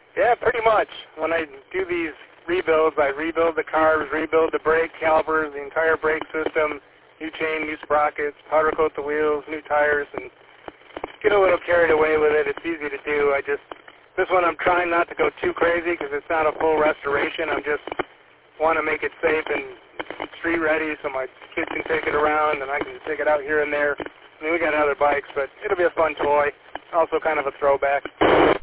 Yeah, pretty much. When I do these rebuilds, I rebuild the carbs, rebuild the brake calipers, the entire brake system, new chain, new sprockets, powder coat the wheels, new tires, and get a little carried away with it. It's easy to do. This one I'm trying not to go too crazy because it's not a full restoration. I'm just want to make it safe and street ready so my kids can take it around and I can take it out here and there. I mean, we got other bikes, but it'll be a fun toy. Also kind of a throwback.